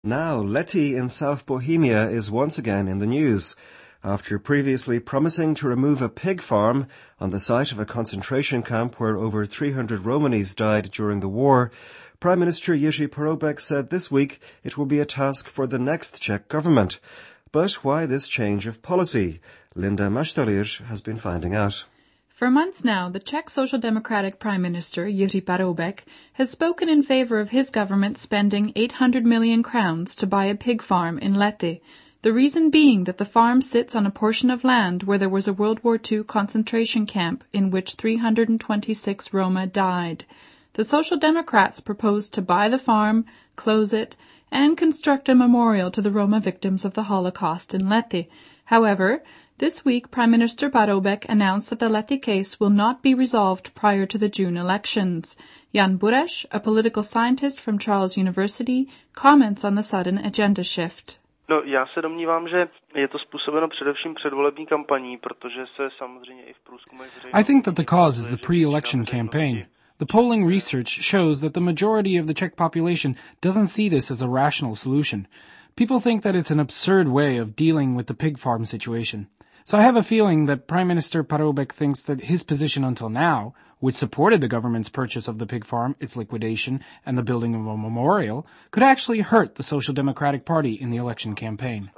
Now, Lety in South Bohemia is once again in the news. After previously promising to remove a pig farm on the site of a concentration camp where over 300 Romanis died during the war, Prime Minister Jerzy Paroubek said this week it will be a task for the next Czech government. But why this change of policy? Linda Maštalíř has been finding out. For months now, the Czech Social Democratic Prime Minister, Jiří Paroubek, has spoken in favor of his government spending 800 million crowns to buy a pig farm in Lety, the reason being that the farm sits on a portion of land where there was a World War II concentration camp in which 326 Roma died. The Social Democrats proposed to buy the farm, close it, and construct a memorial to the Roma victims of the Holocaust in Lety. However, this week, Prime Minister Paroubek announced that the Lety case will not be resolved prior to the June elections. Jan Bureš, a political scientist from Charles University, comments on the sudden agenda shift. Já se domnívám, že je to způsobeno především předvolební kampaní, protože se samozřejmě i v průzkumech I think that the cause is the pre-election campaign. The polling research shows that the majority of the Czech population doesn't see this as a rational solution. People think that it's an absurd way of dealing with the pig farm situation. So I have a feeling that Prime Minister Paroubek thinks that his position until now, which supported the government's purchase of the pig farm, its liquidation, and the building of a memorial, could actually hurt the Social Democratic Party in the election campaign.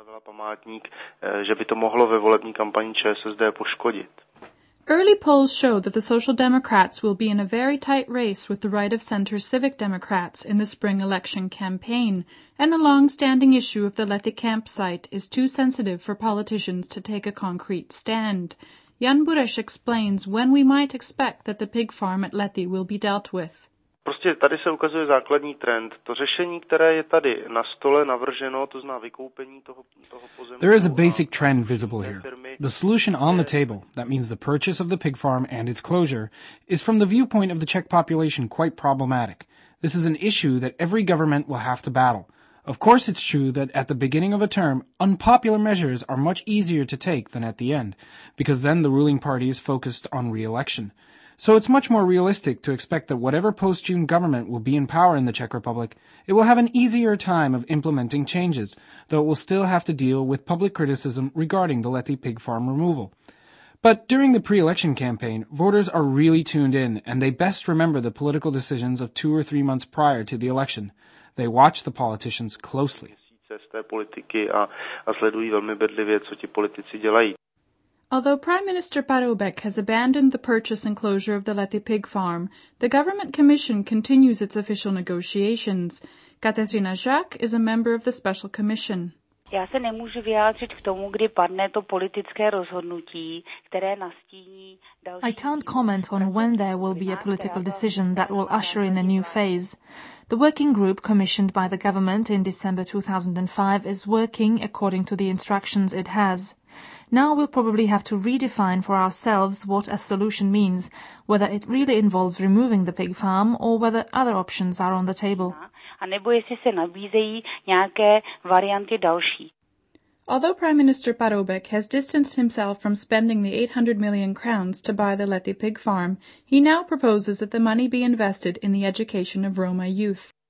Že by to mohlo ve volební kampani ČSSD poškodit. Early polls show that the Social Democrats will be in a very tight race with the right-of-centre Civic Democrats in the spring election campaign, and the long-standing issue of the Lety campsite is too sensitive for politicians to take a concrete stand. Jan Bureš explains when we might expect that the pig farm at Lety will be dealt with. Prostě tady se ukazuje základní trend. To řešení, které je tady na stole navrženo, to znamená vykoupení toho pozemku. There is a basic trend visible here. The solution on the table, that means the purchase of the pig farm and its closure, is from the viewpoint of the Czech population quite problematic. This is an issue that every government will have to battle. Of course it's true that at the beginning of a term, unpopular measures are much easier to take than at the end, because then the ruling party is focused on re-election. So it's much more realistic to expect that whatever post-June government will be in power in the Czech Republic, it will have an easier time of implementing changes, though it will still have to deal with public criticism regarding the Lety pig farm removal. But during the pre-election campaign, voters are really tuned in, and they best remember the political decisions of 2 or 3 months prior to the election. They watch the politicians closely. Although Prime Minister Paroubek has abandoned the purchase and closure of the Lety pig farm, the Government Commission continues its official negotiations. Kateřina Žák is a member of the Special Commission. Já se nemůžu vyjádřit k tomu, kdy padne to politické rozhodnutí, které nastíní další. I can't comment on when there will be a political decision that will usher in a new phase. The working group commissioned by the government in December 2005 is working according to the instructions it has. Now we'll probably have to redefine for ourselves what a solution means, whether it really involves removing the pig farm or whether other options are on the table. A nebo jestli se nabízejí nějaké varianty další. Although Prime Minister Paroubek has distanced himself from spending the 800 million crowns to buy the Lety pig farm, he now proposes that the money be invested in the education of Roma youth.